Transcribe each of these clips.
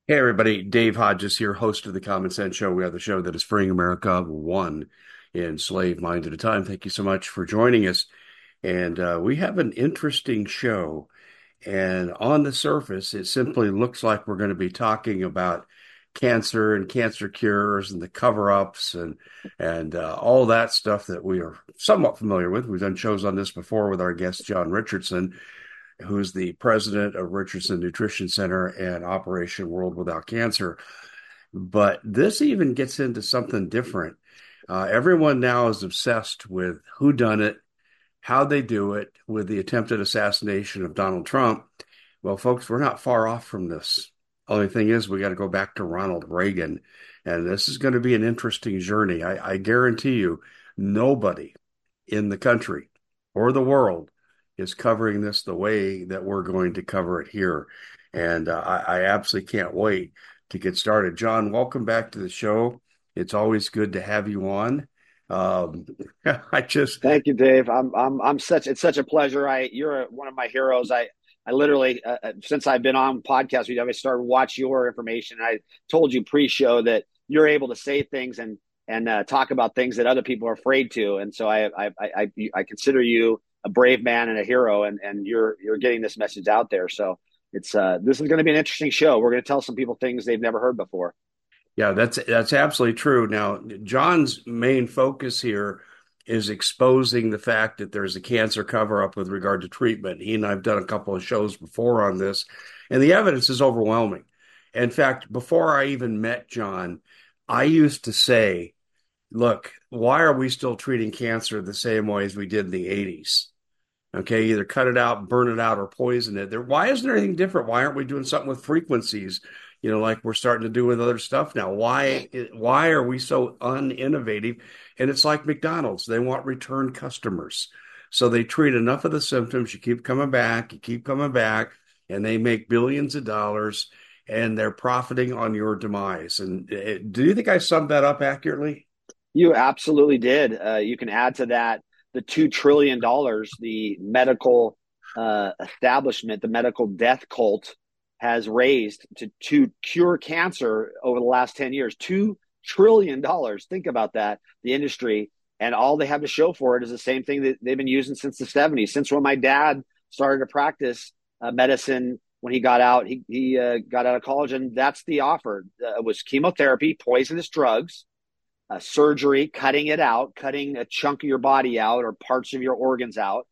Hey everybody, Dave Hodges here, host of the Common Sense Show. We are the show that is freeing America one enslaved mind at a time. Thank you so much for joining us. And we have an interesting show. And on the surface, it simply looks like we're going to be talking about cancer and cancer cures and the cover-ups and all that stuff that we are somewhat familiar with. We've done shows on this before with our guest John Richardson, who's the president of Richardson Nutrition Center and Operation World Without Cancer. But this even gets into something different. Everyone now is obsessed with who done it, how they do it, with the attempted assassination of Donald Trump. Well, folks, we're not far off from this. Only thing is, we got to go back to Ronald Reagan, and this is going to be an interesting journey. I guarantee you, nobody in the country or the world is covering this the way that we're going to cover it here. And I absolutely can't wait to get started. John, welcome back to the show. It's always good to have you on. Um, I just, Thank you, Dave. It's such a pleasure. You're one of my heroes. I literally, since I've been on podcasts, I started watch your information. I told you pre-show that you're able to say things and talk about things that other people are afraid to. And so I consider you a brave man and a hero, and you're getting this message out there. So this is going to be an interesting show. We're going to tell some people things they've never heard before. yeah, that's absolutely true. Now, John's main focus here is exposing the fact that there's a cancer cover-up with regard to treatment. He and I've done a couple of shows before on this, and the evidence is overwhelming. In fact, before I even met John, I used to say, look, why are we still treating cancer the same way as we did in the 80s? Okay, either cut it out, burn it out, or poison it. Why isn't there anything different? Why aren't we doing something with frequencies? Like we're starting to do with other stuff now. Why are we so uninnovative? And it's like McDonald's. They want return customers. So they treat enough of the symptoms. You keep coming back, and they make billions of dollars, and they're profiting on your demise. And do you think I summed that up accurately? You absolutely did. You can add to that the $2 trillion the medical establishment, the medical death cult, has raised to cure cancer over the last 10 years. $2 trillion. Think about that. The industry, and all they have to show for it is the same thing that they've been using since the 70s, since when my dad started to practice medicine. When he got out, he got out of college, and that's the offer. It was chemotherapy, poisonous drugs, surgery, cutting it out, cutting a chunk of your body out or parts of your organs out,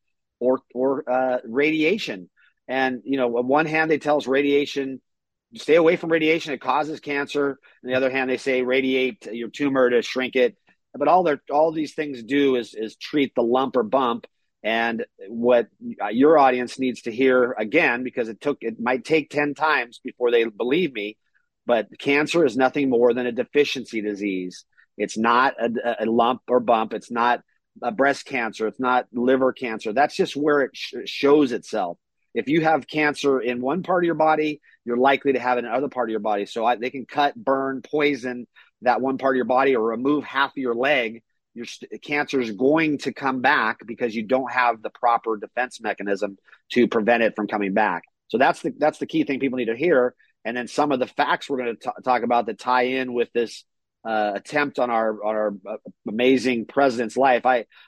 or radiation. And on one hand, they tell us radiation, stay away from radiation; it causes cancer. On the other hand, they say radiate your tumor to shrink it. But all these things do is treat the lump or bump. And what your audience needs to hear again, because it might take 10 times before they believe me, but cancer is nothing more than a deficiency disease. It's not a lump or bump. It's not a breast cancer. It's not liver cancer. That's just where it shows itself. If you have cancer in one part of your body, you're likely to have it in another part of your body. So they can cut, burn, poison that one part of your body, or remove half of your leg. Your cancer is going to come back because you don't have the proper defense mechanism to prevent it from coming back. So that's the key thing people need to hear. And then some of the facts we're going to talk about that tie in with this attempt on our amazing president's life.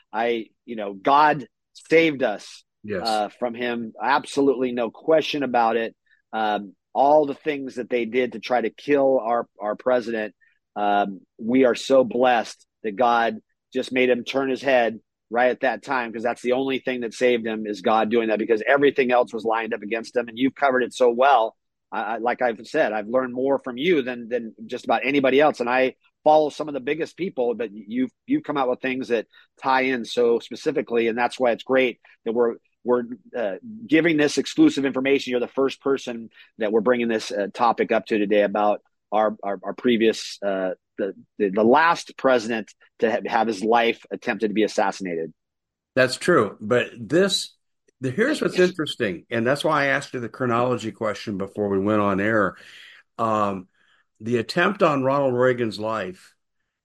God saved us Yes. from him. Absolutely no question about it. All the things that they did to try to kill our president, we are so blessed that God just made him turn his head right at that time, because that's the only thing that saved him, is God doing that, because everything else was lined up against him. And you've covered it so well. Like I've said, I've learned more from you than just about anybody else, and I follow some of the biggest people. But you've come out with things that tie in so specifically, and that's why it's great that we're giving this exclusive information. You're the first person that we're bringing this topic up to today about our previous the last president to have his life attempted to be assassinated. That's true. But here's what's interesting, and that's why I asked you the chronology question before we went on air. Um, the attempt on Ronald Reagan's life,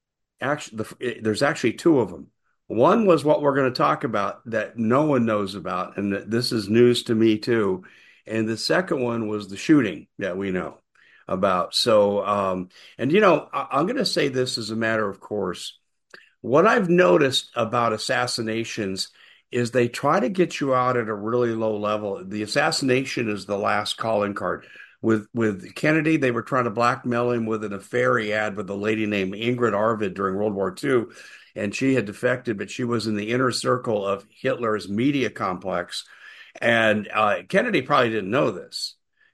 there's actually two of them. One was what we're going to talk about that no one knows about, and that this is news to me too. And the second one was the shooting that we know. about. So, and I'm going to say this as a matter of course. What I've noticed about assassinations is they try to get you out at a really low level. The assassination is the last calling card. With Kennedy, they were trying to blackmail him with an affair he had with a lady named Ingrid Arvid during World War II, and she had defected, but she was in the inner circle of Hitler's media complex. And Kennedy probably didn't know this.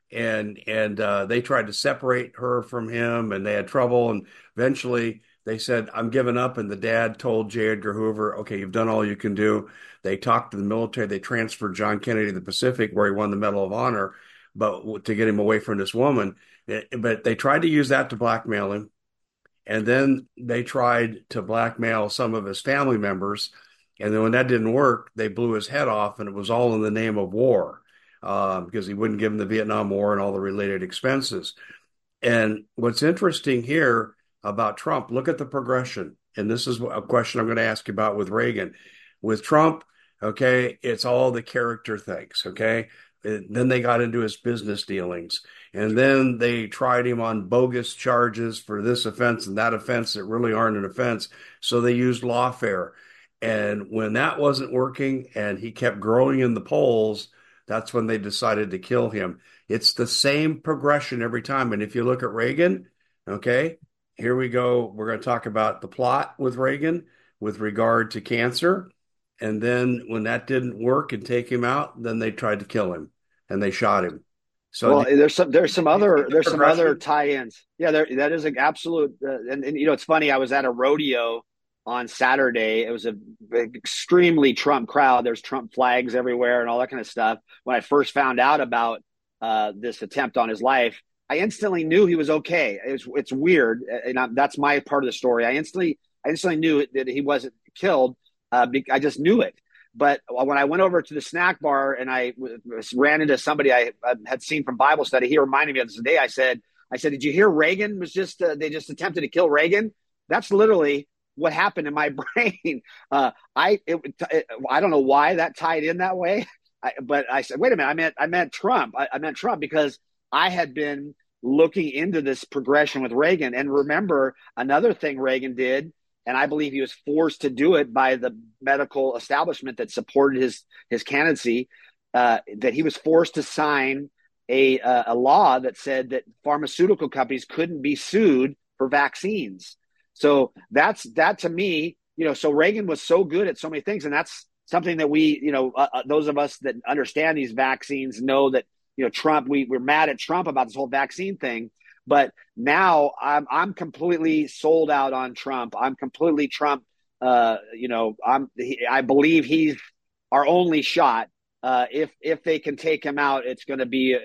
And they tried to separate her from him, and they had trouble. And eventually, they said, "I'm giving up." And the dad told J. Edgar Hoover, "Okay, you've done all you can do." They talked to the military. They transferred John Kennedy to the Pacific, where he won the Medal of Honor, but to get him away from this woman. But they tried to use that to blackmail him. And then they tried to blackmail some of his family members. And then when that didn't work, they blew his head off, and it was all in the name of war, because he wouldn't give them the Vietnam War and all the related expenses. And what's interesting here about Trump, look at the progression. And this is a question I'm going to ask you about with Reagan. With Trump, okay, it's all the character things, okay? Then they got into his business dealings. And then they tried him on bogus charges for this offense and that offense that really aren't an offense. So they used lawfare. And when that wasn't working and he kept growing in the polls, that's when they decided to kill him. It's the same progression every time. And if you look at Reagan, okay, here we go. We're going to talk about the plot with Reagan with regard to cancer. And then when that didn't work and take him out, then they tried to kill him and they shot him. So Well, there's some other tie-ins. Yeah, that is an absolute. And it's funny. I was at a rodeo on Saturday. It was a extremely Trump crowd. There's Trump flags everywhere and all that kind of stuff. When I first found out about this attempt on his life, I instantly knew he was okay. It's weird, and that's my part of the story. I instantly knew that he wasn't killed. I just knew it. But when I went over to the snack bar and I ran into somebody I had seen from Bible study, he reminded me of this day. I said, "Did you hear Reagan was they just attempted to kill Reagan?" That's literally what happened in my brain. I don't know why that tied in that way, but I said, "Wait a minute, I meant Trump. I meant Trump because I had been looking into this progression with Reagan, and remember another thing Reagan did." And I believe he was forced to do it by the medical establishment that supported his candidacy. That he was forced to sign a law that said that pharmaceutical companies couldn't be sued for vaccines. So that to me, so Reagan was so good at so many things, and that's something that we, those of us that understand these vaccines know that Trump. We're mad at Trump about this whole vaccine thing. But now I'm completely sold out on Trump. I'm completely Trump. I believe he's our only shot. If they can take him out, it's going to be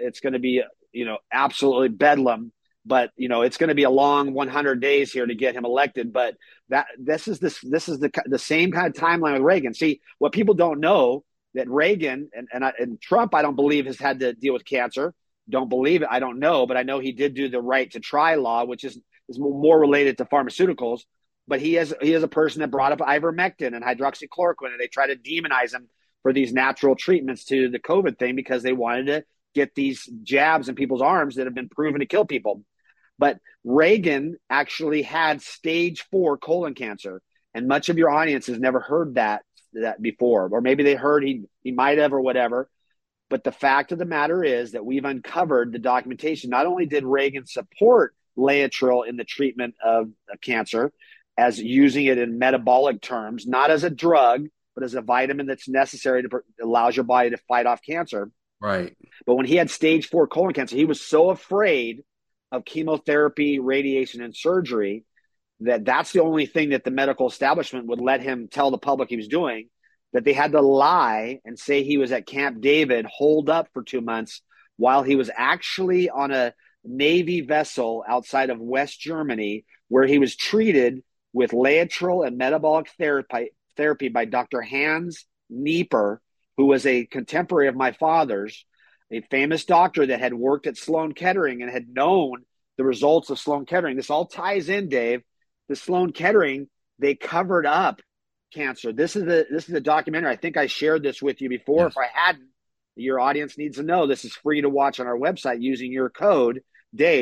absolutely bedlam. But it's going to be a long 100 days here to get him elected. But this is the same kind of timeline with Reagan. See, what people don't know that Reagan and Trump, I don't believe has had to deal with cancer. Don't believe it. I don't know, but I know he did do the right to try law, which is more related to pharmaceuticals. But he is a person that brought up ivermectin and hydroxychloroquine, and they try to demonize him for these natural treatments to the COVID thing because they wanted to get these jabs in people's arms that have been proven to kill people. But Reagan actually had stage 4 colon cancer, and much of your audience has never heard that before, or maybe they heard he might have or whatever. But the fact of the matter is that we've uncovered the documentation. Not only did Reagan support Laetrile in the treatment of cancer as using it in metabolic terms, not as a drug, but as a vitamin that's necessary to allows your body to fight off cancer. right. But when he had stage 4 colon cancer, he was so afraid of chemotherapy, radiation, and surgery that's the only thing that the medical establishment would let him tell the public he was doing, that they had to lie and say he was at Camp David, holed up for 2 months, while he was actually on a Navy vessel outside of West Germany, where he was treated with Laetrile and metabolic therapy by Dr. Hans Nieper, who was a contemporary of my father's, a famous doctor that had worked at Sloan Kettering and had known the results of Sloan Kettering. This all ties in, Dave. The Sloan Kettering, they covered up cancer. This is a documentary. I think I shared this with you before. Yes. If I hadn't, your audience needs to know this is free to watch on our website using your code, Dave.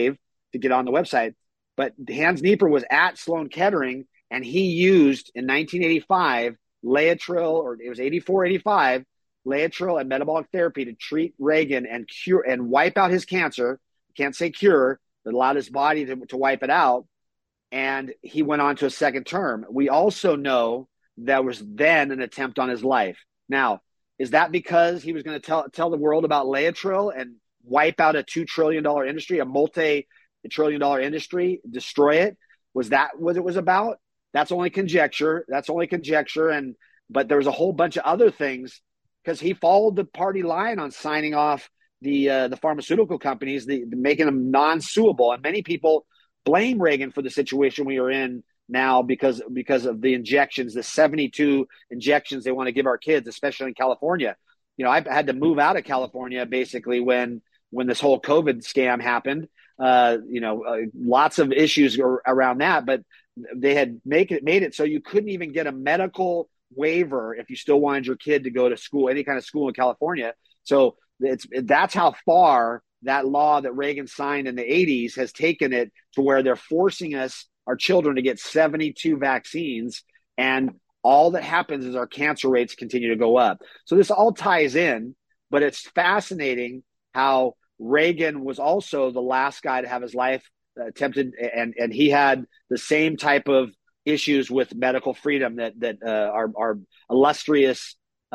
to get on the website. But Hans Nieper was at Sloan Kettering, and he used in 1985 Laetrile, or it was 84, 85, Laetrile and metabolic therapy to treat Reagan and cure and wipe out his cancer. Can't say cure, but allowed his body to wipe it out. And he went on to a second term. We also know there was then an attempt on his life. Now, is that because he was going to tell the world about Laetrile and wipe out a $2 trillion industry, a multi-trillion dollar industry, destroy it? Was that what it was about? That's only conjecture. But there was a whole bunch of other things, because he followed the party line on signing off the pharmaceutical companies, making them non-suable. And many people blame Reagan for the situation we are in now because of the injections, the 72 injections they want to give our kids, especially in California. I had to move out of California basically when this whole COVID scam happened. Lots of issues around that, but they had made it so you couldn't even get a medical waiver if you still wanted your kid to go to school, any kind of school in California. So that's how far that law that Reagan signed in the 80s has taken it to where they're forcing our children to get 72 vaccines. And all that happens is our cancer rates continue to go up. So this all ties in, but it's fascinating how Reagan was also the last guy to have his life attempted. And he had the same type of issues with medical freedom that our illustrious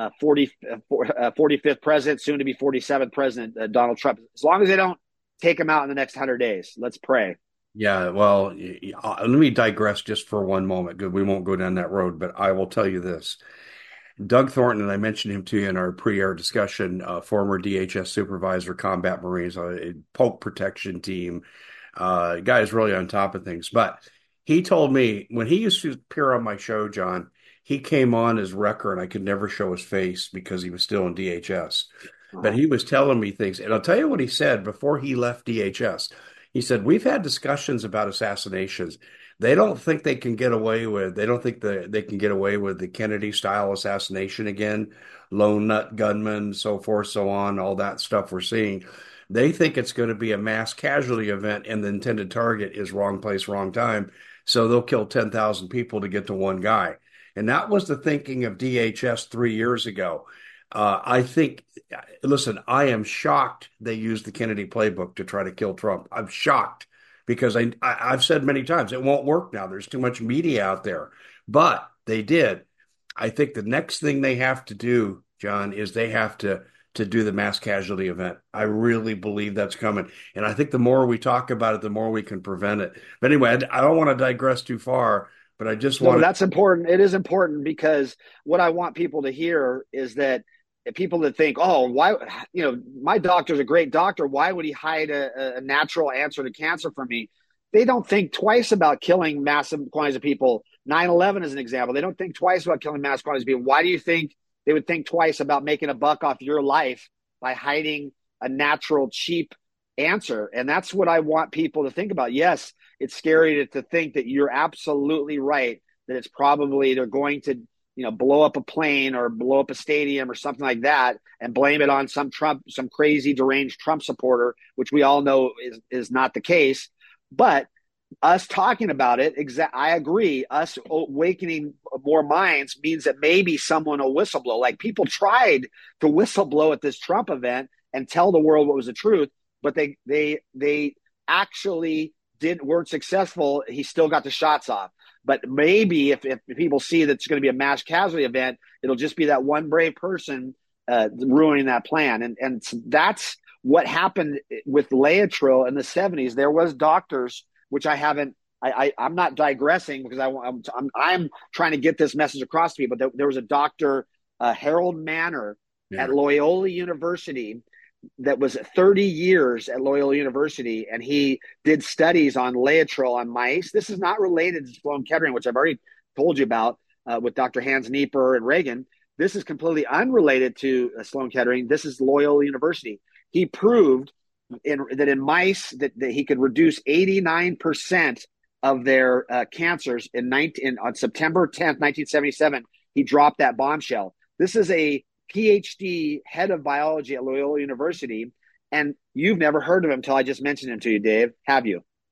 45th president, soon to be 47th president, Donald Trump. As long as they don't take him out in the next 100 days, let's pray. Yeah, well, let me digress just for one moment, because we won't go down that road, but I will tell you this. Doug Thornton, and I mentioned him to you in our pre-air discussion, former DHS supervisor, combat Marines, Polk protection team. Guy is really on top of things. But he told me when he used to appear on my show, John, he came on as Wrecker, and I could never show his face because he was still in DHS. But he was telling me things. And I'll tell you what he said before he left DHS. He said, we've had discussions about assassinations. They don't think they can get away with the Kennedy-style assassination again, lone nut gunman, so forth, so on, all that stuff we're seeing. They think it's going to be a mass casualty event, and the intended target is wrong place, wrong time. So they'll kill 10,000 people to get to one guy. And that was the thinking of DHS 3 years ago. Listen, I am shocked they used the Kennedy playbook to try to kill Trump. I'm shocked because I've said many times it won't work now. There's too much media out there. But they did. I think the next thing they have to do, John, is they have to do the mass casualty event. I really believe that's coming. And I think the more we talk about it, the more we can prevent it. But anyway, I don't want to digress too far, but I just want that's important. It is important, because what I want people to hear is that people that think, oh, why, my doctor's a great doctor, why would he hide a natural answer to cancer from me? They don't think twice about killing massive quantities of people. 9/11 is an example. They don't think twice about killing mass quantities of people. Why do you think they would think twice about making a buck off your life by hiding a natural, cheap answer? And that's what I want people to think about. Yes, it's scary to think that you're absolutely right, that it's probably they're going to blow up a plane or blow up a stadium or something like that and blame it on some crazy deranged Trump supporter, which we all know is not the case. But us talking about it, I agree, us awakening more minds means that maybe someone will whistleblow. Like, people tried to whistleblow at this Trump event and tell the world what was the truth, but they actually weren't successful. He still got the shots off. But maybe if people see that it's going to be a mass casualty event, it'll just be that one brave person ruining that plan. And that's what happened with Laetrile in the 70s. There was doctors, which I'm not digressing because I'm trying to get this message across to people. There was a doctor, Harold Manner, at Loyola University, that was 30 years at Loyola University, and he did studies on Laetrile on mice. This is not related to Sloan Kettering, which I've already told you about with Dr. Hans Nieper and Reagan. This is completely unrelated to Sloan Kettering. This is Loyola University. He proved that in mice that he could reduce 89% of their cancers on September 10th, 1977. He dropped that bombshell. This is a PhD head of biology at Loyola University, and you've never heard of him until I just mentioned him to you, Dave. Have you?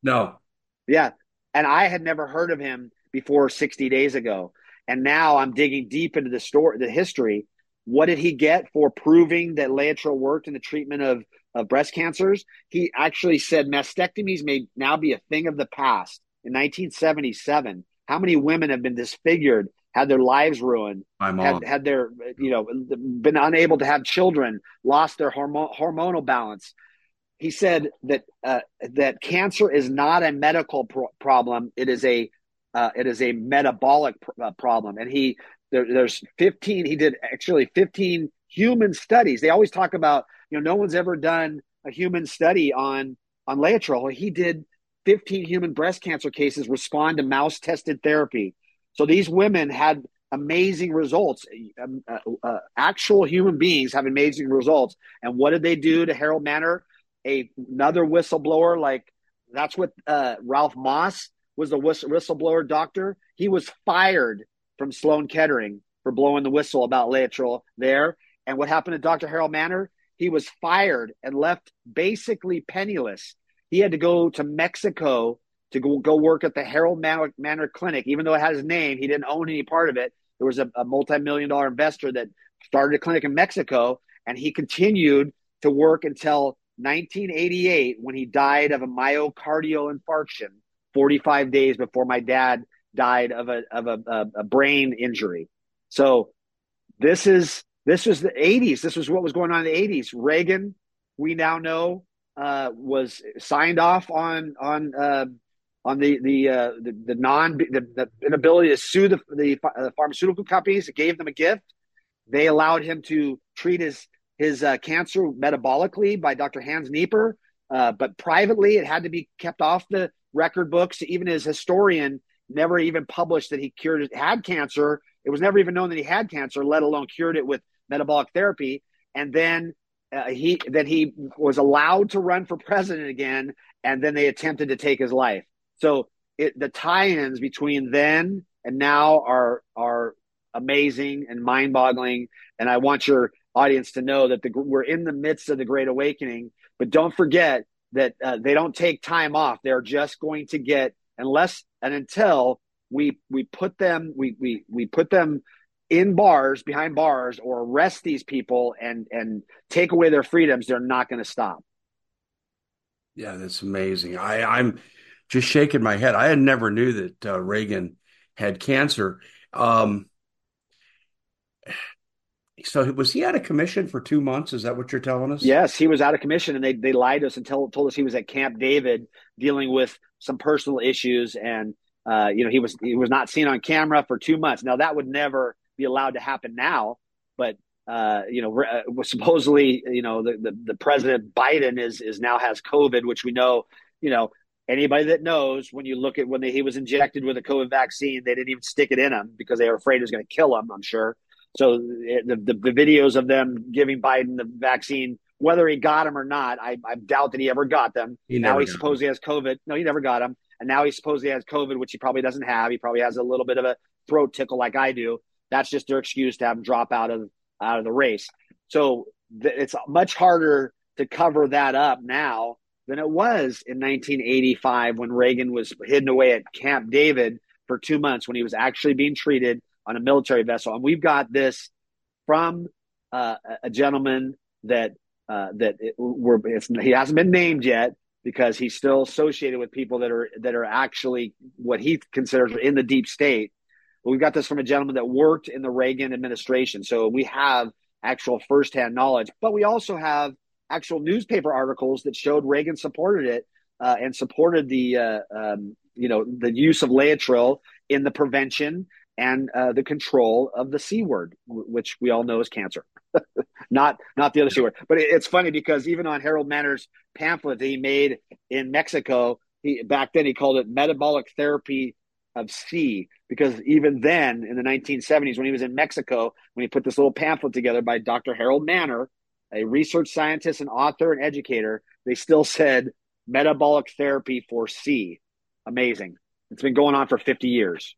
No. Yeah. And I had never heard of him before 60 days ago. And now I'm digging deep into the story, the history. What did he get for proving that Laetrile worked in the treatment of breast cancers? He actually said mastectomies may now be a thing of the past. In 1977, how many women have been disfigured, had their lives ruined, My mom. had their, been unable to have children, lost their hormonal balance? He said that that cancer is not a medical problem; it is a metabolic problem. And there's 15. He did actually 15 human studies. They always talk about no one's ever done a human study on Laetrile. He did 15 human breast cancer cases respond to mouse tested therapy. So these women had amazing results. Actual human beings have amazing results. And what did they do to Harold Manor? Another whistleblower, like that's what Ralph Moss was, the whistleblower doctor. He was fired from Sloan Kettering for blowing the whistle about Laetrile there. And what happened to Dr. Harold Manor? He was fired and left basically penniless. He had to go to Mexico to go work at the Harold Manor Clinic. Even though it had his name, he didn't own any part of it. There was a multi-million-dollar investor that started a clinic in Mexico, and he continued to work until 1988 when he died of a myocardial infarction 45 days before my dad died of a brain injury. So this was the 80s. This was what was going on in the 80s. Reagan, we now know, was signed off on the inability to sue the pharmaceutical companies. It gave them a gift. They allowed him to treat his cancer metabolically by Dr. Hans Nieper, but privately it had to be kept off the record books. Even his historian never even published that he had cancer. It was never even known that he had cancer, let alone cured it with metabolic therapy. And then he was allowed to run for president again, and then they attempted to take his life. So the tie-ins between then and now are amazing and mind-boggling. And I want your audience to know that we're in the midst of the Great Awakening, but don't forget that they don't take time off. They're just going to get, unless and until we put them in bars, behind bars, or arrest these people and take away their freedoms, they're not going to stop. Yeah, that's amazing. I'm just shaking my head. I had never knew that Reagan had cancer. Um, so was he out of commission for 2 months? Is that what you're telling us? Yes, he was out of commission, and they lied to us and told us he was at Camp David dealing with some personal issues, and he was not seen on camera for 2 months. Now that would never be allowed to happen now, but supposedly the President Biden is now has COVID, which we know anybody that knows, when you look at he was injected with a COVID vaccine, they didn't even stick it in him because they were afraid it was going to kill him, I'm sure. So the videos of them giving Biden the vaccine, whether he got them or not, I doubt that he ever got them. He Now never he got supposedly has COVID. No, he never got them. And now he supposedly has COVID, which he probably doesn't have. He probably has a little bit of a throat tickle like I do. That's just their excuse to have him drop out of the race. So it's much harder to cover that up now than it was in 1985 when Reagan was hidden away at Camp David for 2 months when he was actually being treated on a military vessel. And we've got this from a gentleman that he hasn't been named yet because he's still associated with people that are actually what he considers in the deep state. But we've got this from a gentleman that worked in the Reagan administration. So we have actual firsthand knowledge, but we also have actual newspaper articles that showed Reagan supported it and supported the use of Laetrile in the prevention and the control of the C word, which we all know is cancer. not the other C word. But it's funny because even on Harold Manor's pamphlet that he made in Mexico, back then he called it metabolic therapy of C, because even then in the 1970s when he was in Mexico, when he put this little pamphlet together by Dr. Harold Manor, a research scientist and author and educator, they still said metabolic therapy for C. Amazing. It's been going on for 50 years.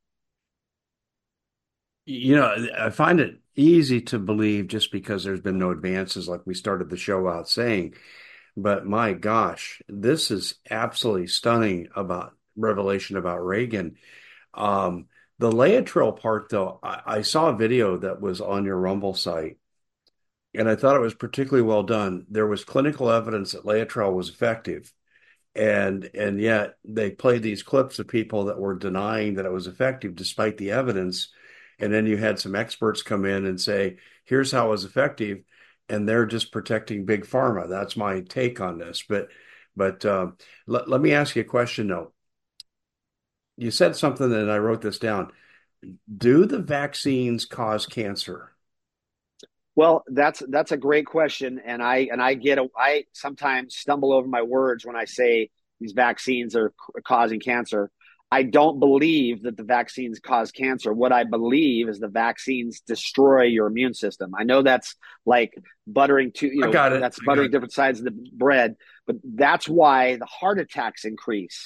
I find it easy to believe just because there's been no advances, like we started the show out saying. But my gosh, this is absolutely stunning about revelation about Reagan. Um, the Laetrile part, though, I saw a video that was on your Rumble site, and I thought it was particularly well done. There was clinical evidence that Laetrile was effective, and yet they played these clips of people that were denying that it was effective despite the evidence. And then you had some experts come in and say, here's how it was effective, and they're just protecting big pharma. That's my take on this. But let me ask you a question though. You said something and I wrote this down. Do the vaccines cause cancer? Well, that's a great question, and I sometimes stumble over my words when I say these vaccines are causing cancer. I don't believe that the vaccines cause cancer. What I believe is the vaccines destroy your immune system. I know that's like buttering I got it. that's buttering different sides of the bread, but that's why the heart attacks increase.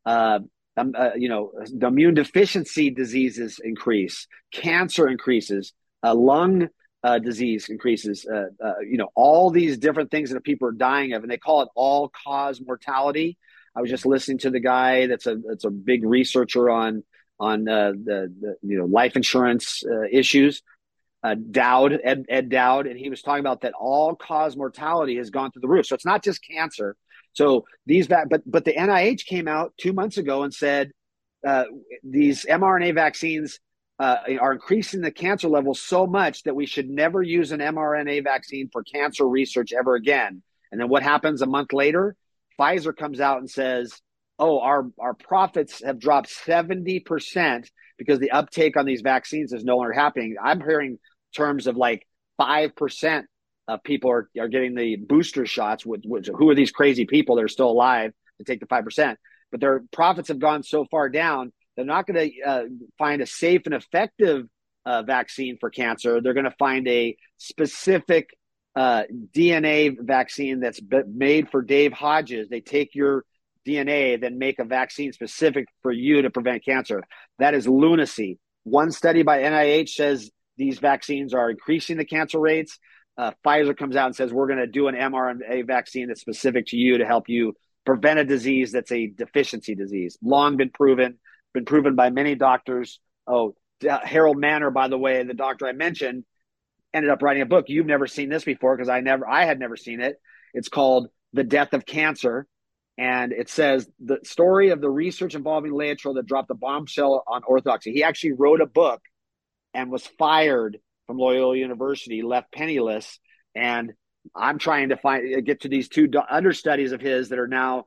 The immune deficiency diseases increase, cancer increases, lung disease increases, all these different things that people are dying of, and they call it all cause mortality. I was just listening to the guy that's a big researcher on the life insurance issues, Ed Dowd, and he was talking about that all cause mortality has gone through the roof. So it's not just cancer. So but the NIH came out 2 months ago and said these mRNA vaccines are increasing the cancer levels so much that we should never use an mRNA vaccine for cancer research ever again. And then what happens a month later? Pfizer comes out and says, oh, our profits have dropped 70% because the uptake on these vaccines is no longer happening. I'm hearing terms of like 5% of people are getting the booster shots. Who are these crazy people that are still alive to take the 5%? But their profits have gone so far down, they're not going to find a safe and effective vaccine for cancer. They're going to find a specific DNA vaccine that's made for Dave Hodges. They take your DNA, then make a vaccine specific for you to prevent cancer. That is lunacy. One study by NIH says these vaccines are increasing the cancer rates. Pfizer comes out and says, we're going to do an mRNA vaccine that's specific to you to help you prevent a disease that's a deficiency disease. Long been proven by many doctors. Harold Manor, by the way, the doctor I mentioned, ended up writing a book. You've never seen this before because I had never seen it. It's called The Death of Cancer. And it says the story of the research involving Laetrile that dropped the bombshell on orthodoxy. He actually wrote a book and was fired from Loyola University, left penniless. And I'm trying to get to these two understudies of his that are now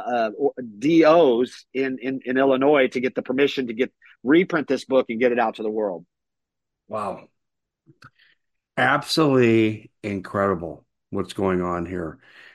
DOs in Illinois to get the permission to reprint this book and get it out to the world. Wow. Absolutely incredible what's going on here.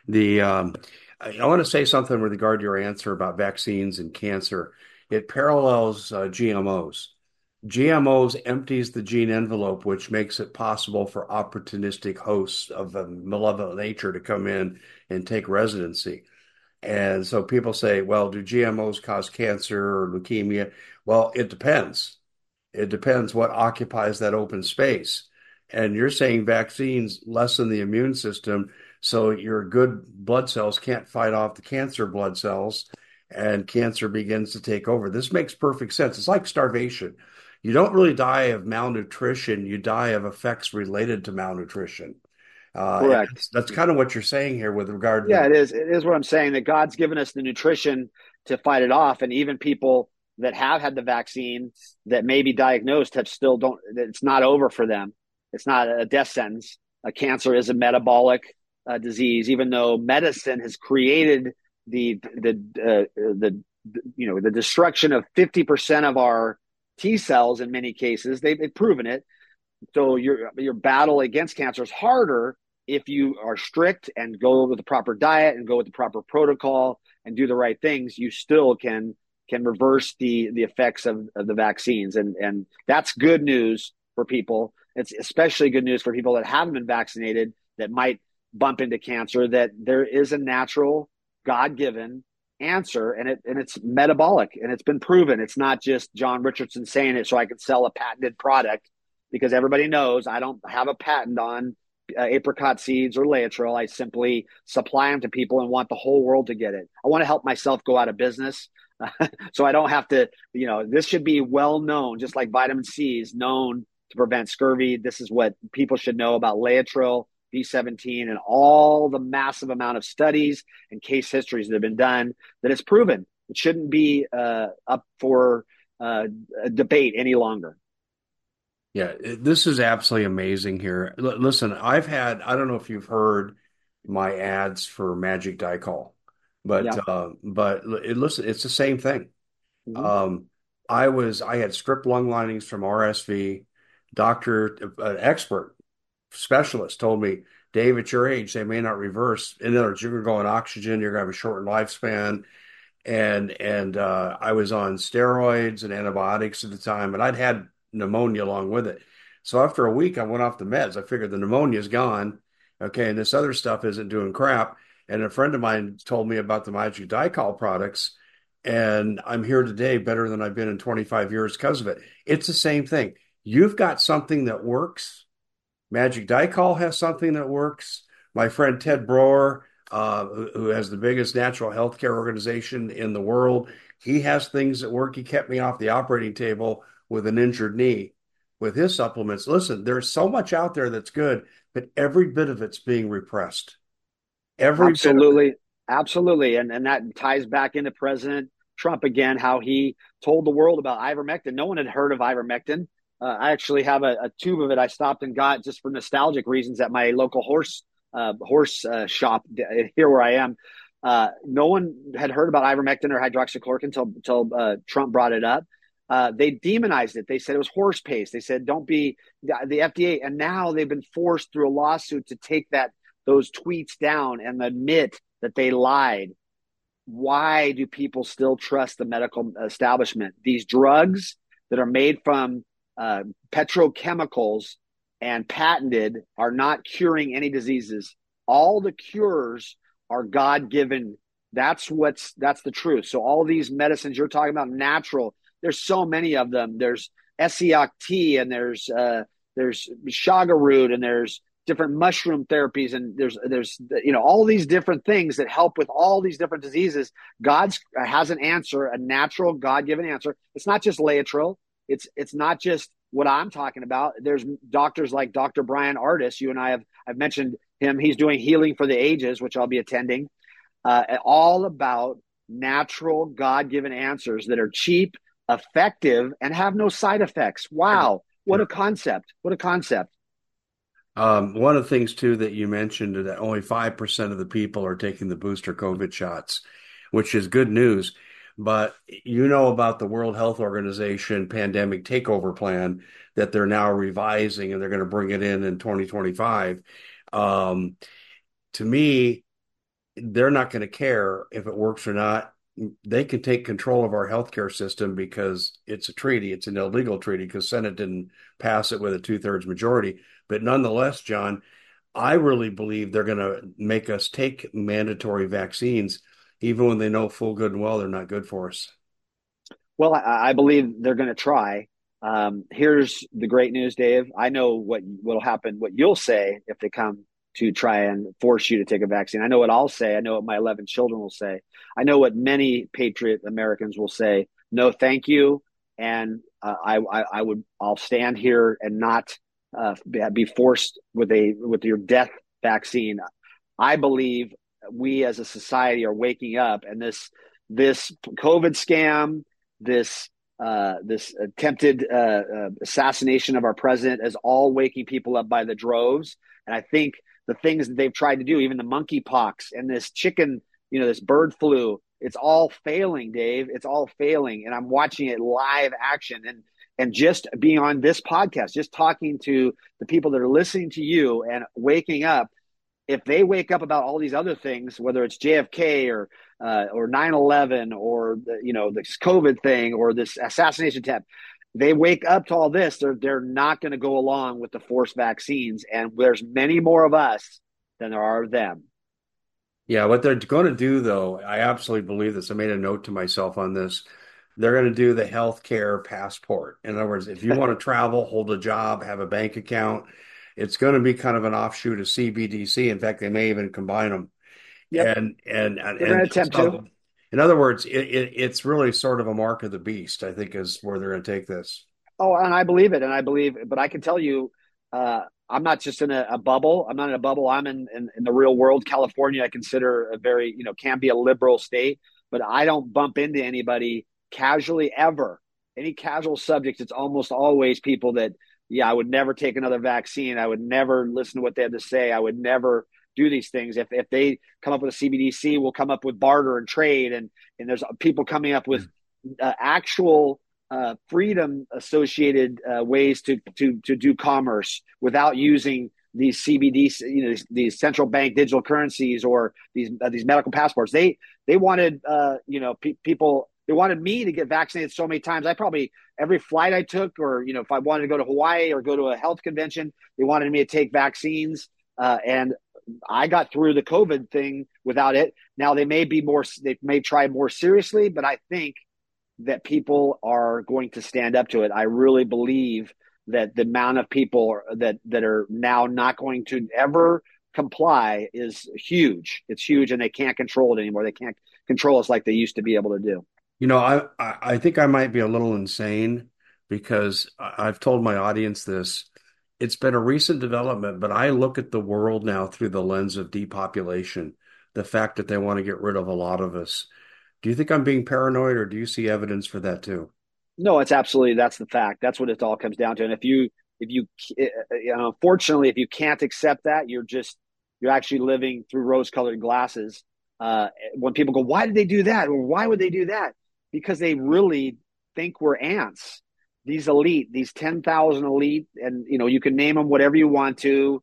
I want to say something with regard to your answer about vaccines and cancer. It parallels GMOs. GMOs empties the gene envelope, which makes it possible for opportunistic hosts of a malevolent nature to come in and take residency. And so people say, well, do GMOs cause cancer or leukemia? Well, it depends. It depends what occupies that open space. And you're saying vaccines lessen the immune system, so your good blood cells can't fight off the cancer blood cells, and cancer begins to take over. This makes perfect sense. It's like starvation. You don't really die of malnutrition. You die of effects related to malnutrition. Correct. That's kind of what you're saying here with regard to. Yeah, it is. It is what I'm saying, that God's given us the nutrition to fight it off. And even people that have had the vaccine that may be diagnosed it's not over for them. It's not a death sentence. Cancer is a metabolic disease, even though medicine has created the destruction of 50% of our T cells in many cases. They've proven it. So your battle against cancer is harder if you are strict and go with the proper diet and go with the proper protocol and do the right things. You still can reverse the effects of the vaccines, and that's good news for people. It's especially good news for people that haven't been vaccinated that might bump into cancer, that there is a natural, God-given answer, and it's metabolic, and it's been proven. It's not just John Richardson saying it so I can sell a patented product, because everybody knows I don't have a patent on apricot seeds or Laetrile. I simply supply them to people and want the whole world to get it. I want to help myself go out of business. So I don't have to, this should be well known, just like vitamin C is known to prevent scurvy. This is what people should know about Laetrile, B17, and all the massive amount of studies and case histories that have been done that it's proven. It shouldn't be up for a debate any longer. Yeah, this is absolutely amazing here. Listen, I don't know if you've heard my ads for Magic Dicol, Yeah. listen, it's the same thing. Mm-hmm. Um, I had strep lung linings from RSV. An expert specialist told me, Dave, at your age, they may not reverse. In other words, you're going to go on oxygen, you're going to have a shortened lifespan. And I was on steroids and antibiotics at the time, and I'd had pneumonia along with it. So after a week, I went off the meds. I figured the pneumonia's gone. Okay, and this other stuff isn't doing crap. And a friend of mine told me about the Magic Dicol products, and I'm here today better than I've been in 25 years because of it. It's the same thing. You've got something that works. Magic Dicol has something that works. My friend Ted Broer, who has the biggest natural healthcare organization in the world, he has things that work. He kept me off the operating table with an injured knee with his supplements. Listen, there's so much out there that's good, but every bit of it's being repressed. Every bit of it. Absolutely. Absolutely. And that ties back into President Trump again, how he told the world about ivermectin. No one had heard of ivermectin. I actually have a tube of it I stopped and got just for nostalgic reasons at my local horse shop here where I am. No one had heard about ivermectin or hydroxychloroquine until Trump brought it up. They demonized it. They said it was horse paste. They said don't be the FDA. And now they've been forced through a lawsuit to take those tweets down and admit that they lied. Why do people still trust the medical establishment? These drugs that are made from petrochemicals and patented are not curing any diseases. All the cures are God given. That's the truth. So all these medicines you're talking about, natural, there's so many of them. There's Esiac and there's chaga root, and there's different mushroom therapies, and there's all these different things that help with all these different diseases. God has an answer, a natural God-given answer. It's not just Laetrile. It's not just what I'm talking about. There's doctors like Dr. Brian Ardis. You and I I've mentioned him. He's doing Healing for the Ages, which I'll be attending. All about natural God-given answers that are cheap, effective, and have no side effects. Wow. What a concept. What a concept. One of the things too that you mentioned is that only 5% of the people are taking the booster COVID shots, which is good news. But you know about the World Health Organization pandemic takeover plan that they're now revising, and they're going to bring it in 2025. To me, they're not going to care if it works or not. They can take control of our healthcare system because it's a treaty. It's an illegal treaty because Senate didn't pass it with a 2/3 majority. But nonetheless, John, I really believe they're going to make us take mandatory vaccines, even when they know full good and well they're not good for us. Well, I believe they're going to try. Here's the great news, Dave. I know what will happen, what you'll say if they come to try and force you to take a vaccine. I know what I'll say. I know what my 11 children will say. I know what many patriot Americans will say. No, thank you. And I'll stand here and not be forced with your death vaccine. I believe we as a society are waking up, and this COVID scam, this attempted assassination of our president is all waking people up by the droves. And I think the things that they've tried to do, even the monkeypox and this chicken, this bird flu, it's all failing, Dave. It's all failing. And I'm watching it live action. And just being on this podcast, just talking to the people that are listening to you and waking up, if they wake up about all these other things, whether it's JFK or 9/11 or this COVID thing or this assassination attempt, they wake up to all this, they're not going to go along with the forced vaccines. And there's many more of us than there are of them. Yeah, what they're going to do, though, I absolutely believe this. I made a note to myself on this. They're going to do the healthcare passport. In other words, if you want to travel, hold a job, have a bank account, It's going to be kind of an offshoot of CBDC. In fact, they may even combine them. Yep, they're going to attempt to. So, in other words, it's really sort of a mark of the beast, I think, is where they're going to take this. Oh, and I believe it, and I believe, but I can tell you, I'm not just in a bubble. I'm not in a bubble. I'm in the real world. California, I consider a very, can be a liberal state, but I don't bump into anybody casually ever. Any casual subject, it's almost always people that, yeah, I would never take another vaccine. I would never listen to what they have to say. I would never do these things. If they come up with a CBDC, we'll come up with barter and trade, and there's people coming up with actual freedom associated ways to do commerce without using these CBDs, these central bank digital currencies or these medical passports. They wanted people. They wanted me to get vaccinated so many times. I probably every flight I took, or if I wanted to go to Hawaii or go to a health convention, they wanted me to take vaccines, and I got through the COVID thing without it. Now they may try more seriously, but I think that people are going to stand up to it. I really believe that the amount of people that are now not going to ever comply is huge. It's huge, and they can't control it anymore. They can't control us like they used to be able to do. I think I might be a little insane because I've told my audience this. It's been a recent development, but I look at the world now through the lens of depopulation, the fact that they want to get rid of a lot of us. Do you think I'm being paranoid, or do you see evidence for that too? No, it's absolutely, that's the fact. That's what it all comes down to. And if you unfortunately, if you can't accept that, you're actually living through rose-colored glasses. When people go, why did they do that? Or why would they do that? Because they really think we're ants. These elite, these 10,000 elite, and you can name them whatever you want to.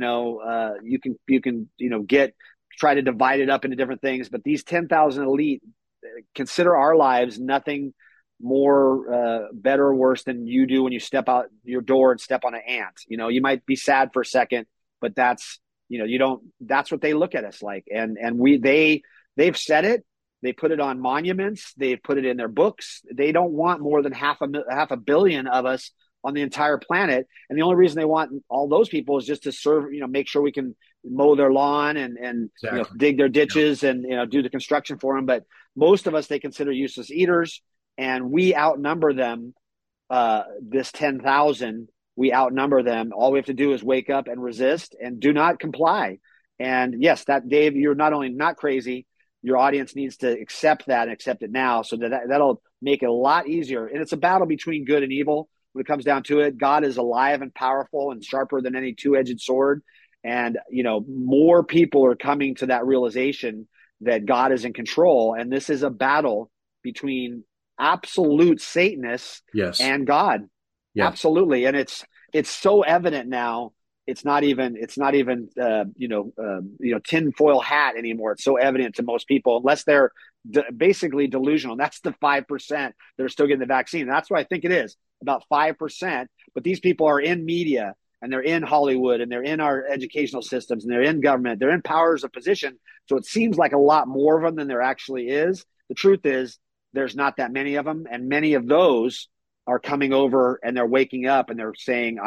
You can try to divide it up into different things, but these 10,000 elite consider our lives nothing more better or worse than you do when you step out your door and step on an ant. You might be sad for a second, but that's you don't. That's what they look at us like, and they've said it. They put it on monuments. They've put it in their books. They don't want more than half a billion of us on the entire planet. And the only reason they want all those people is just to serve, make sure we can mow their lawn and Exactly. dig their ditches and do the construction for them. But most of us they consider useless eaters, and we outnumber them. This 10,000, we outnumber them. All we have to do is wake up and resist and do not comply. And yes, that Dave, you're not only not crazy, your audience needs to accept that and accept it now, so that'll make it a lot easier. And it's a battle between good and evil. When it comes down to it, God is alive and powerful and sharper than any two-edged sword. And, more people are coming to that realization that God is in control. And this is a battle between absolute Satanists Yes. and God. Yeah. Absolutely. And it's so evident now. It's not even tinfoil hat anymore. It's so evident to most people, unless they're basically delusional. And that's the 5% that are still getting the vaccine. And that's what I think it is, about 5%. But these people are in media, and they're in Hollywood, and they're in our educational systems, and they're in government. They're in powers of position. So it seems like a lot more of them than there actually is. The truth is there's not that many of them. And many of those are coming over, and they're waking up, and they're saying,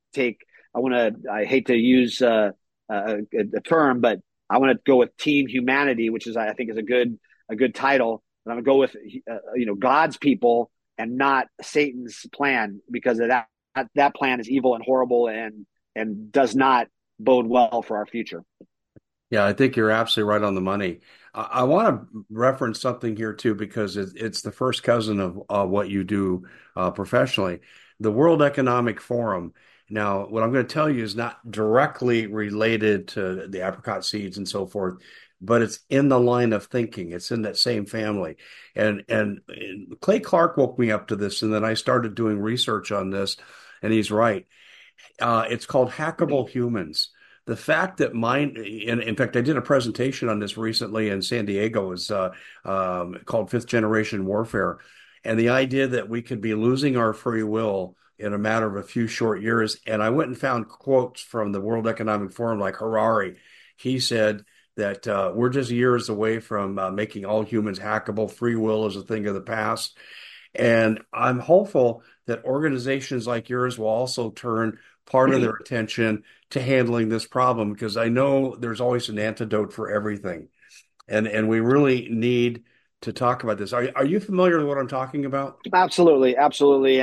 I hate to use a term, but I want to go with team humanity, which I think is a good title. And I'm going to go with, God's people and not Satan's plan, because of that plan is evil and horrible and does not bode well for our future. Yeah, I think you're absolutely right on the money. I want to reference something here too, because it's the first cousin of what you do professionally. The World Economic Forum. Now, what I'm going to tell you is not directly related to the apricot seeds and so forth, but it's in the line of thinking. It's in that same family. And Clay Clark woke me up to this, and then I started doing research on this, and he's right. It's called Hackable Humans. The fact that in fact, I did a presentation on this recently in San Diego. It's called Fifth Generation Warfare. And the idea that we could be losing our free will in a matter of a few short years. And I went and found quotes from the World Economic Forum, like Harari. He said that we're just years away from making all humans hackable. Free will is a thing of the past. And I'm hopeful that organizations like yours will also turn part of their attention to handling this problem, because I know there's always an antidote for everything. And we really need to talk about this. Are you familiar with what I'm talking about? Absolutely, absolutely,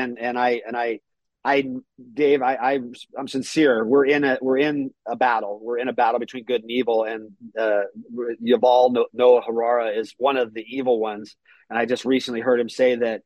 I, Dave, I'm sincere. We're in a battle. We're in a battle between good and evil, and Yuval Noah Harari is one of the evil ones. And I just recently heard him say that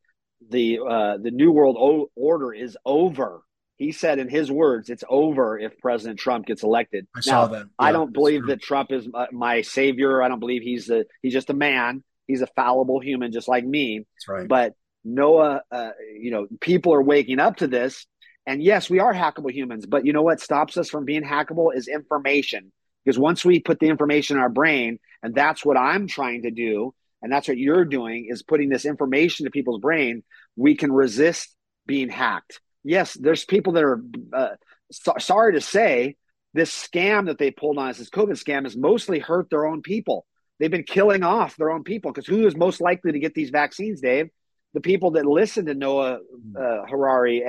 the New World Order is over. He said in his words, "It's over if President Trump gets elected." I saw Now, that. I Yeah, don't it's believe true. that Trump is my savior. I don't believe he's just a man. He's a fallible human, just like me. That's right. But Noah, people are waking up to this. And yes, we are hackable humans, but you know what stops us from being hackable is information. Because once we put the information in our brain, and that's what I'm trying to do, and that's what you're doing, is putting this information to people's brain, we can resist being hacked. Yes, there's people that are sorry to say, this scam that they pulled on us, this COVID scam, has mostly hurt their own people. They've been killing off their own people because who is most likely to get these vaccines, Dave? The people that listen to Noah Harari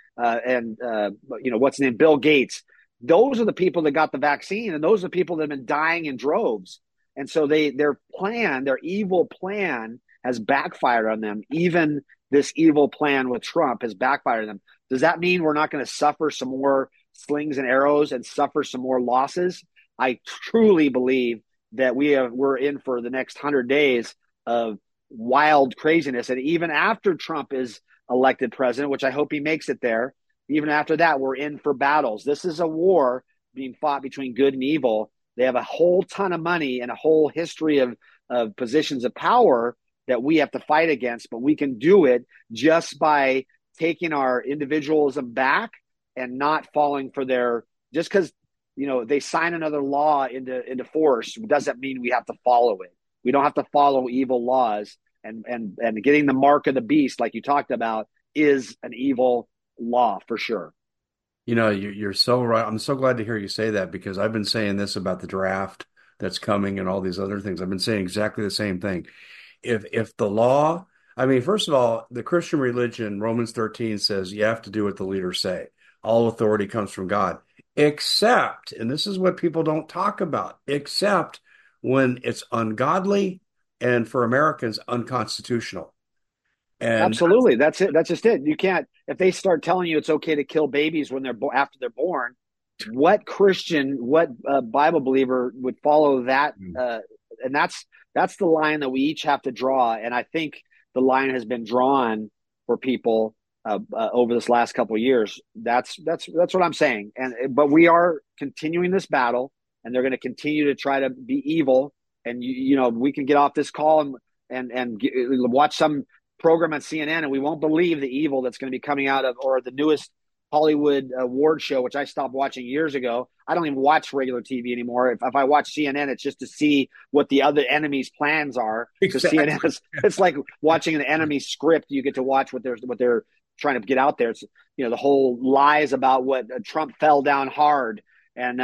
and what's his name, Bill Gates. Those are the people that got the vaccine, and those are the people that have been dying in droves. And so their evil plan has backfired on them. Even this evil plan with Trump has backfired on them. Does that mean we're not going to suffer some more slings and arrows and suffer some more losses? I truly believe that we're in for the next 100 days of wild craziness. And even after Trump is elected president, which I hope he makes it there, even after that, we're in for battles. This is a war being fought between good and evil. They have a whole ton of money and a whole history of positions of power that we have to fight against, but we can do it just by taking our individualism back and not falling for their, just because they sign another law into force doesn't mean we have to follow it. We don't have to follow evil laws, and getting the mark of the beast, like you talked about, is an evil law for sure. You're so right. I'm so glad to hear you say that, because I've been saying this about the draft that's coming and all these other things. I've been saying exactly the same thing. If the law, I mean, first of all, the Christian religion, Romans 13 says you have to do what the leaders say. All authority comes from God, except, and this is what people don't talk about, except when it's ungodly and for Americans unconstitutional. And Absolutely, that's it. That's just it. You can't, if they start telling you it's okay to kill babies when after they're born. What Christian, what Bible believer would follow that? And that's the line that we each have to draw. And I think the line has been drawn for people over this last couple of years. That's what I'm saying. And but we are continuing this battle, and they're going to continue to try to be evil. And we can get off this call and watch some program on CNN, and we won't believe the evil that's going to be coming out of, or the newest Hollywood award show, which I stopped watching years ago. I don't even watch regular TV anymore. If I watch CNN, it's just to see what the other enemy's plans are. Because exactly. CNN it's like watching an enemy script. You get to watch what they're trying to get out there. It's the whole lies about what Trump fell down hard, and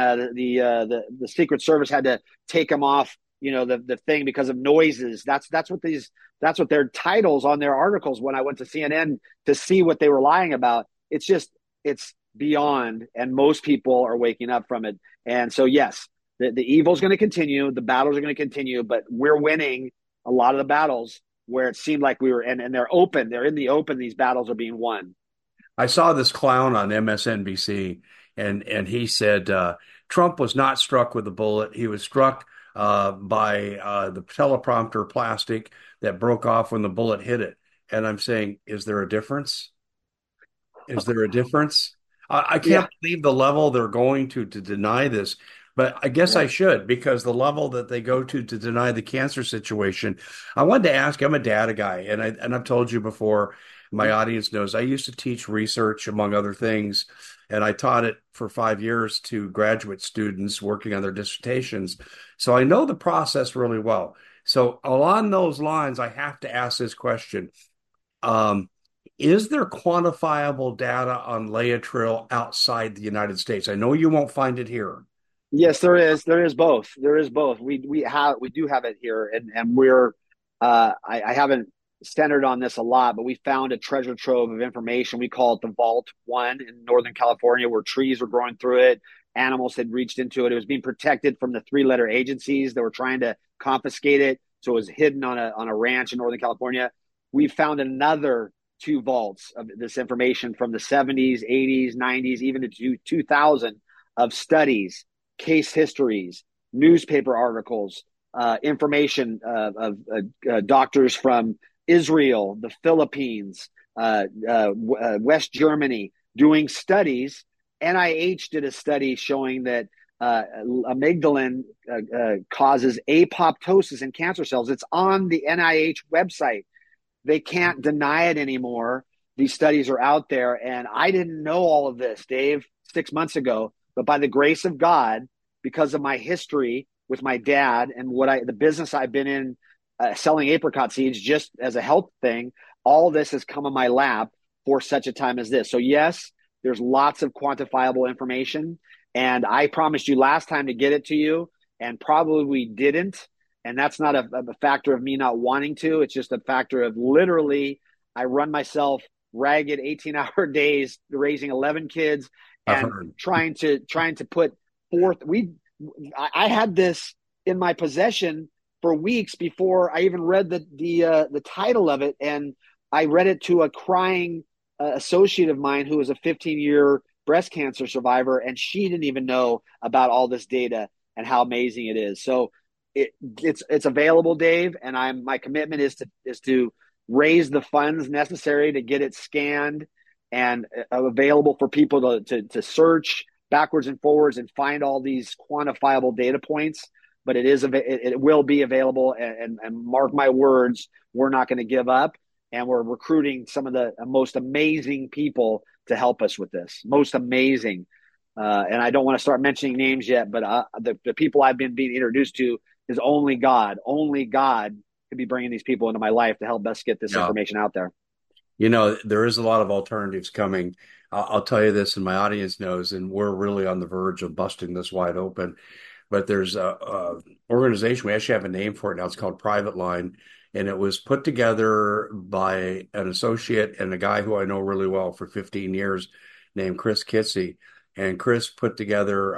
the Secret Service had to take him off. The thing because of noises. That's what their titles on their articles when I went to CNN to see what they were lying about. It's beyond, and most people are waking up from it. And so, yes, the evil is going to continue. The battles are going to continue, but we're winning a lot of the battles where it seemed like we were, and they're open. They're in the open. These battles are being won. I saw this clown on MSNBC, and he said Trump was not struck with a bullet. He was struck by the teleprompter plastic that broke off when the bullet hit it. And I'm saying, is there a difference? Is there a difference? I Yeah, can't believe the level they're going to deny this, but I guess I yeah. should, because the level that they go to deny the cancer situation. I wanted to ask. I'm a data guy, and I've told you before. My Mhm. audience knows I used to teach research, among other things, and I taught it for 5 years to graduate students working on their dissertations. So I know the process really well. So along those lines, I have to ask this question. Um, is there quantifiable data on Laetrile outside the United States? I know you won't find it here. Yes, there is. There is both. There is both. We do have it here, and I haven't centered on this a lot, but we found a treasure trove of information. We call it the Vault One in Northern California, where trees were growing through it. Animals had reached into it. It was being protected from the three-letter agencies that were trying to confiscate it. So it was hidden on a ranch in Northern California. We found another two vaults of this information from the 70s, 80s, 90s, even to 2000 of studies, case histories, newspaper articles, information of doctors from Israel, the Philippines, West Germany, doing studies. NIH did a study showing that amygdalin causes apoptosis in cancer cells. It's on the NIH website. They can't deny it anymore. These studies are out there. And I didn't know all of this, Dave, 6 months ago. But by the grace of God, because of my history with my dad and the business I've been in, selling apricot seeds just as a health thing, all this has come in my lap for such a time as this. So yes, there's lots of quantifiable information. And I promised you last time to get it to you, and probably we didn't. And that's not a factor of me not wanting to. It's just a factor of literally, I run myself ragged 18-hour days, raising 11 kids and trying to put forth. I had this in my possession for weeks before I even read the title of it. And I read it to a crying associate of mine who was a 15-year breast cancer survivor. And she didn't even know about all this data and how amazing it is. So it's available, Dave. And my commitment is to raise the funds necessary to get it scanned and available for people to search backwards and forwards and find all these quantifiable data points. But it will be available, and mark my words, we're not going to give up, and we're recruiting some of the most amazing people to help us with this. Most amazing, and I don't want to start mentioning names yet, but the people I've been being introduced to is only God. Only God could be bringing these people into my life to help us get this information out there. There is a lot of alternatives coming. I'll tell you this, and my audience knows, and we're really on the verge of busting this wide open. But there's a organization, we actually have a name for it now. It's called Private Line, and it was put together by an associate and a guy who I know really well for 15 years named Chris Kitsy. And Chris put together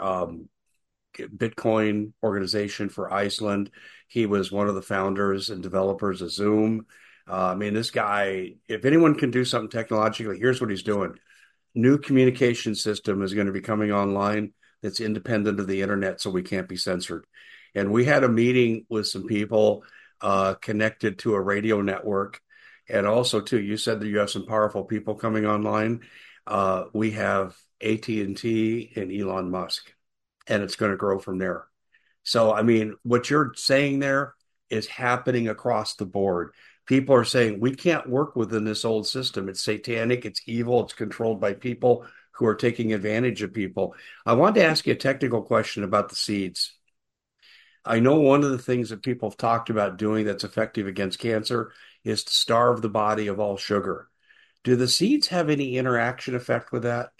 Bitcoin organization for Iceland. He was one of the founders and developers of Zoom. This guy, if anyone can do something technologically, here's what he's doing. New communication system is going to be coming online that's independent of the internet, so we can't be censored. And we had a meeting with some people connected to a radio network. And also, too, you said that you have some powerful people coming online. We have AT&T and Elon Musk, and it's going to grow from there. So, what you're saying there is happening across the board. People are saying, we can't work within this old system. It's satanic, it's evil, it's controlled by people who are taking advantage of people. I wanted to ask you a technical question about the seeds. I know one of the things that people have talked about doing that's effective against cancer is to starve the body of all sugar. Do the seeds have any interaction effect with that?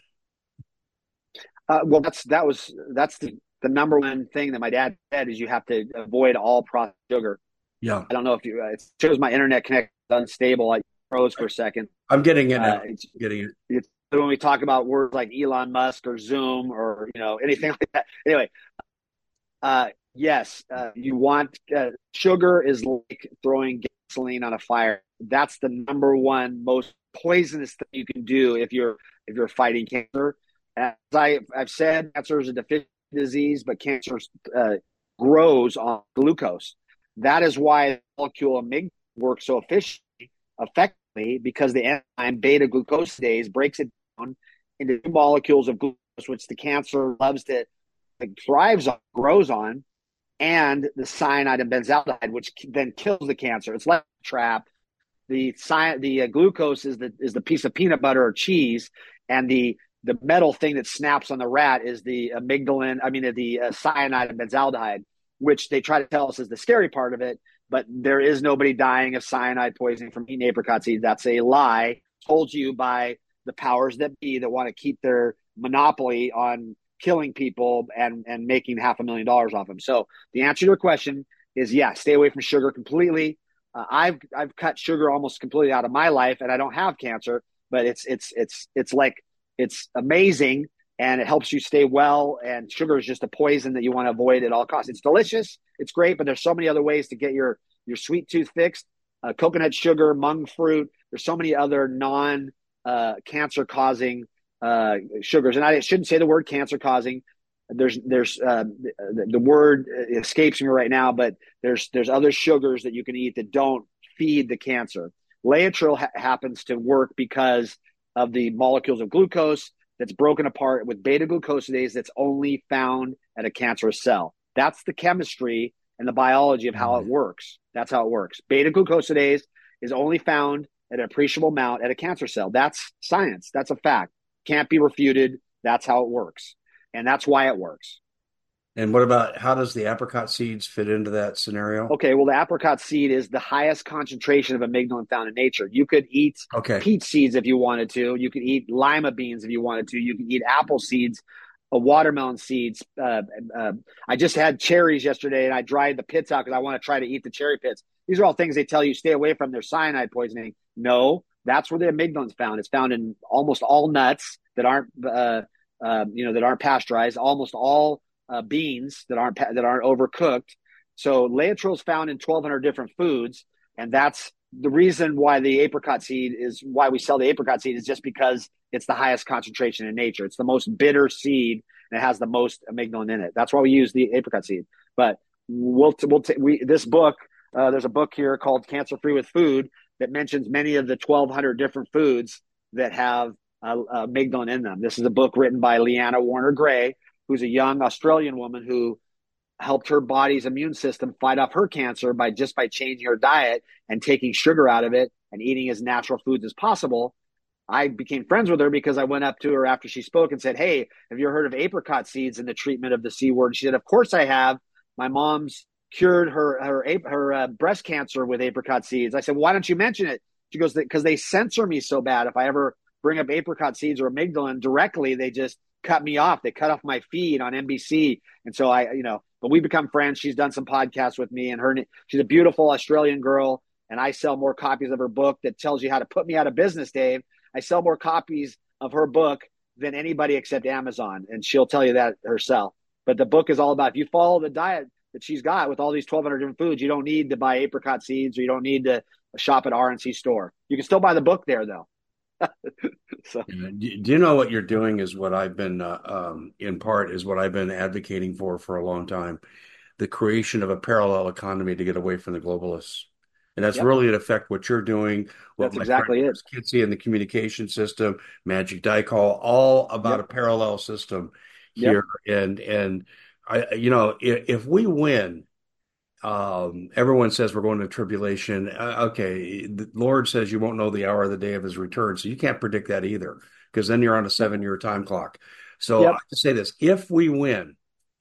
Well, that's the number one thing that my dad said is you have to avoid all processed sugar. Yeah. I don't know if it shows my internet connection is unstable. I froze for a second. I'm getting it now. It's when we talk about words like Elon Musk or Zoom or anything like that. Anyway, yes, you want sugar is like throwing gasoline on a fire. That's the number one most poisonous thing you can do if you're fighting cancer. As I've said, cancer is a deficient disease, but cancer grows on glucose. That is why the molecule amygdala works so effectively, because the enzyme beta glucosidase breaks it down into two molecules of glucose, which the cancer loves to thrives on, grows on, and the cyanide and benzaldehyde, which then kills the cancer. It's like a trap. The glucose is the piece of peanut butter or cheese, and the metal thing that snaps on the rat is the cyanide and benzaldehyde, which they try to tell us is the scary part of it. But there is nobody dying of cyanide poisoning from eating apricot seeds. That's a lie told you by the powers that be that want to keep their monopoly on killing people and making $500,000 off them. So the answer to your question is, yeah, stay away from sugar completely. I've cut sugar almost completely out of my life, and I don't have cancer. But it's amazing, and it helps you stay well. And sugar is just a poison that you want to avoid at all costs. It's delicious, it's great, but there's so many other ways to get your sweet tooth fixed. Coconut sugar, monk fruit. There's so many other non cancer causing sugars, and I shouldn't say the word cancer causing. The word escapes me right now, but there's other sugars that you can eat that don't feed the cancer. Laetrile happens to work because of the molecules of glucose that's broken apart with beta glucosidase that's only found at a cancerous cell. That's the chemistry and the biology of how it works. That's how it works. Beta glucosidase is only found at an appreciable amount at a cancer cell. That's science. That's a fact. Can't be refuted. That's how it works. And that's why it works. And what about, how does the apricot seeds fit into that scenario? Okay, well, the apricot seed is the highest concentration of amygdalin found in nature. You could eat peach seeds if you wanted to. You could eat lima beans if you wanted to. You could eat apple seeds, watermelon seeds. I just had cherries yesterday, and I dried the pits out because I want to try to eat the cherry pits. These are all things they tell you stay away from. They're cyanide poisoning. No, that's where the amygdalin's found. It's found in almost all nuts that aren't, that aren't pasteurized. Almost all beans that aren't overcooked. So Laetrile is found in 1,200 different foods, and that's the reason why we sell the apricot seed is just because it's the highest concentration in nature. It's the most bitter seed, and it has the most amygdalin in it. That's why we use the apricot seed. But this book, there's a book here called Cancer Free with Food that mentions many of the 1,200 different foods that have amygdalin in them. This is a book written by Leanna Warner Gray, who's a young Australian woman who helped her body's immune system fight off her cancer by changing her diet and taking sugar out of it and eating as natural foods as possible. I became friends with her because I went up to her after she spoke and said, "Hey, have you ever heard of apricot seeds in the treatment of the C word?" She said, "Of course I have. My mom's cured her breast cancer with apricot seeds." I said, "Why don't you mention it?" She goes, "Because they censor me so bad. If I ever bring up apricot seeds or amygdalin directly, they just cut me off. They cut off my feed on NBC." And so but we become friends. She's done some podcasts with me, and she's a beautiful Australian girl. And I sell more copies of her book that tells you how to put me out of business, Dave. I sell more copies of her book than anybody except Amazon. And she'll tell you that herself. But the book is all about, if you follow the diet that she's got with all these 1,200 different foods, you don't need to buy apricot seeds, or you don't need to shop at RNC store. You can still buy the book there, though. So. Do you know what you're doing is what I've been, in part, is what I've been advocating for a long time, the creation of a parallel economy to get away from the globalists. And that's really in effect what you're doing. That's exactly it. Kitsy and the communication system, Magic Dicol, all about a parallel system here. And if we win, everyone says we're going to tribulation. Okay, the Lord says you won't know the hour of the day of his return, so you can't predict that either, because then you're on a 7-year time clock. So I have to say this: if we win,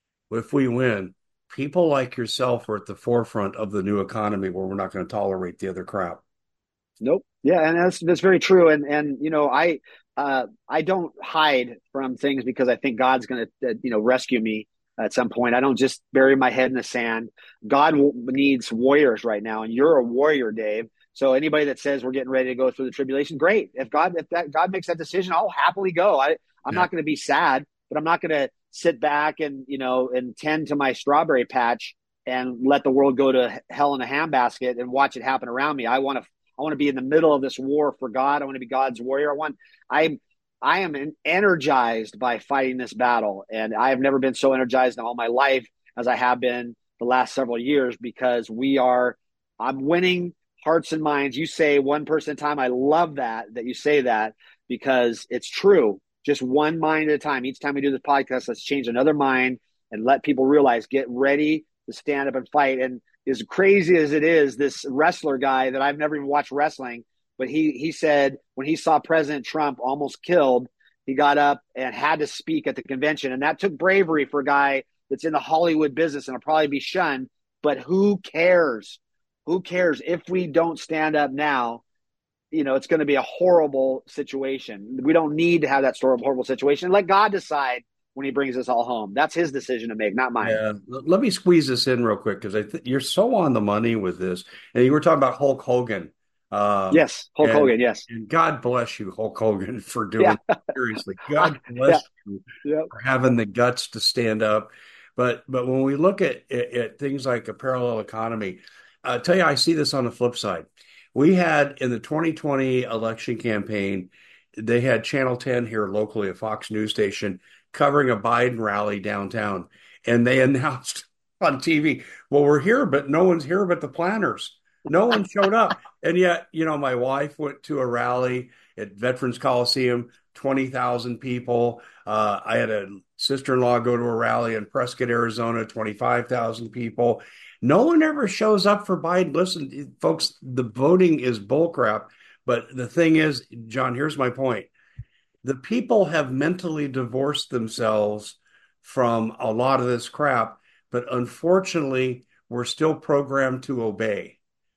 people like yourself are at the forefront of the new economy where we're not going to tolerate the other crap. Nope. Yeah, and that's very true. And I don't hide from things because I think God's going to rescue me at some point. I don't just bury my head in the sand. God needs warriors right now, and you're a warrior, Dave. So anybody that says we're getting ready to go through the tribulation, great. If God makes that decision, I'll happily go. I'm not going to be sad, but I'm not going to sit back and tend to my strawberry patch and let the world go to hell in a handbasket and watch it happen around me. I want to be in the middle of this war for God. I want to be God's warrior. I am energized by fighting this battle, and I have never been so energized in all my life as I have been the last several years, because I'm winning hearts and minds. You say one person at a time. I love that you say that, because it's true. Just one mind at a time. Each time we do this podcast, let's change another mind and let people realize, get ready to stand up and fight. And as crazy as it is, this wrestler guy that I've never even watched wrestling, but he said when he saw President Trump almost killed, he got up and had to speak at the convention. And that took bravery for a guy that's in the Hollywood business and will probably be shunned. But who cares? Who cares if we don't stand up now? It's going to be a horrible situation. We don't need to have that sort of horrible situation. Let God decide when he brings us all home. That's his decision to make, not mine. Yeah, let me squeeze this in real quick because you're so on the money with this. And you were talking about Hulk Hogan, um, Yes, Hulk and Hogan. Yes, and God bless you, Hulk Hogan, for yeah, doing it. Seriously. God yeah, bless you yeah. for having the guts to stand up. But when we look at things like a parallel economy, I'll tell you, I see this on the flip side. We had in the 2020 election campaign, they had Channel 10 here locally, a Fox News station, covering a Biden rally downtown. And they announced on TV, well, we're here, but no one's here but the planners. No one showed up. And yet, my wife went to a rally at Veterans Coliseum, 20,000 people. I had a sister-in-law go to a rally in Prescott, Arizona, 25,000 people. No one ever shows up for Biden. Listen, folks, the voting is bullcrap. But the thing is, John, here's my point. The people have mentally divorced themselves from a lot of this crap, but unfortunately, we're still programmed to obey.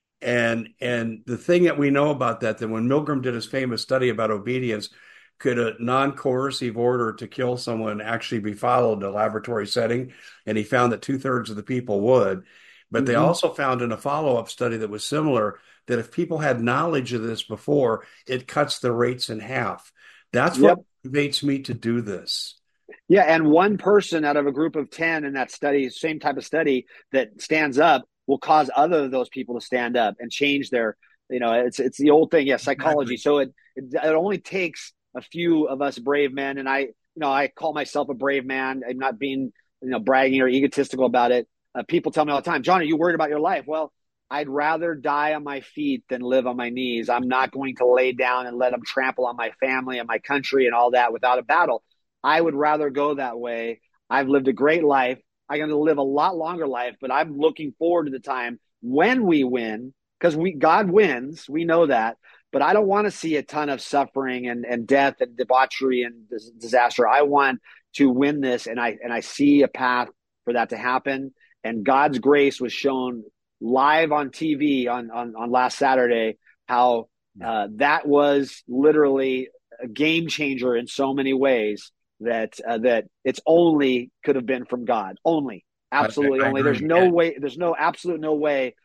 And the thing that we know about that when Milgram did his famous study about obedience, could a non-coercive order to kill someone actually be followed in a laboratory setting? And he found that 2/3 of the people would. But they Mm-hmm. also found in a follow-up study that was similar that if people had knowledge of this before, it cuts the rates in half. That's what Yep. motivates me to do this. Yeah, and one person out of a group of 10 in that study, same type of study, that stands up will cause other of those people to stand up and change their, it's the old thing, yeah, psychology. Exactly. So it only takes a few of us brave men, and I call myself a brave man. I'm not being, bragging or egotistical about it. People tell me all the time, John, are you worried about your life? Well, I'd rather die on my feet than live on my knees. I'm not going to lay down and let them trample on my family and my country and all that without a battle. I would rather go that way. I've lived a great life. I'm going to live a lot longer life, but I'm looking forward to the time when we win, because God wins. We know that. But I don't want to see a ton of suffering and death and debauchery and disaster. I want to win this, and I see a path for that to happen. And God's grace was shown live on TV on last Saturday, how that was literally a game changer in so many ways that it's only could have been from God. Only, absolutely I only. There's agree. no way. There's no absolute no way.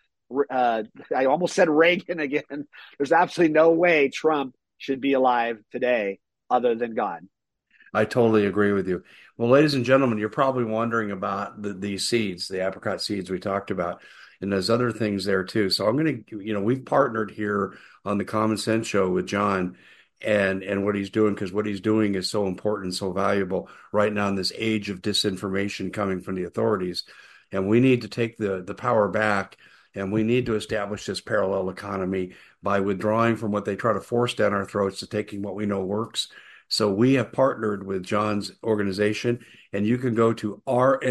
I almost said Reagan again. There's absolutely no way Trump should be alive today, other than God. I totally agree with you. Well, ladies and gentlemen, you're probably wondering about these seeds, the apricot seeds we talked about, and there's other things there too. So I'm going to, we've partnered here on the Common Sense Show with John and what he's doing, because what he's doing is so important, so valuable right now in this age of disinformation coming from the authorities. And we need to take the power back, and we need to establish this parallel economy by withdrawing from what they try to force down our throats to taking what we know works. So we have partnered with John's organization, and you can go to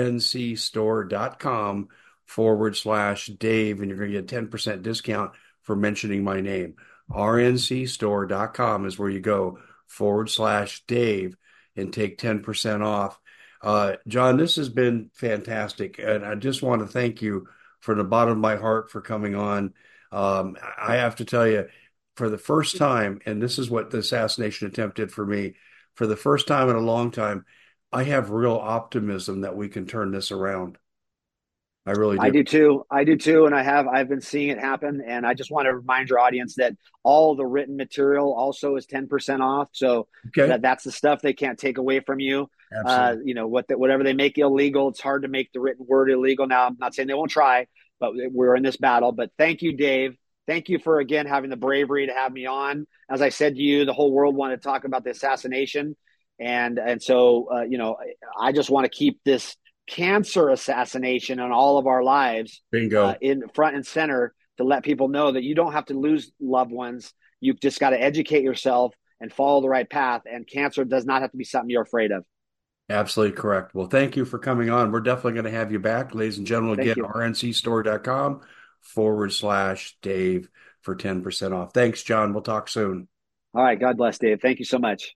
rncstore.com/Dave, and you're going to get a 10% discount for mentioning my name. rncstore.com is where you go /Dave and take 10% off. John, this has been fantastic, and I just want to thank you from the bottom of my heart for coming on. I have to tell you, for the first time, and this is what the assassination attempt did for me, for the first time in a long time, I have real optimism that we can turn this around. I really I do. do too. I do too. And I've been seeing it happen. And I just want to remind your audience that all the written material also is 10% off. So Okay. that's the stuff they can't take away from you. Absolutely. Whatever they make illegal, it's hard to make the written word illegal. Now, I'm not saying they won't try, but we're in this battle. But thank you, Dave. Thank you for, again, having the bravery to have me on. As I said to you, the whole world wanted to talk about the assassination. And so, I just want to keep this cancer assassination in all of our lives Bingo. in front and center, to let people know that you don't have to lose loved ones. You just got to educate yourself and follow the right path. And cancer does not have to be something you're afraid of. Absolutely correct. Well, thank you for coming on. We're definitely going to have you back, ladies and gentlemen. Again, Thank you. rncstore.com /Dave for 10% off. Thanks, John. We'll talk soon. All right. God bless, Dave. Thank you so much.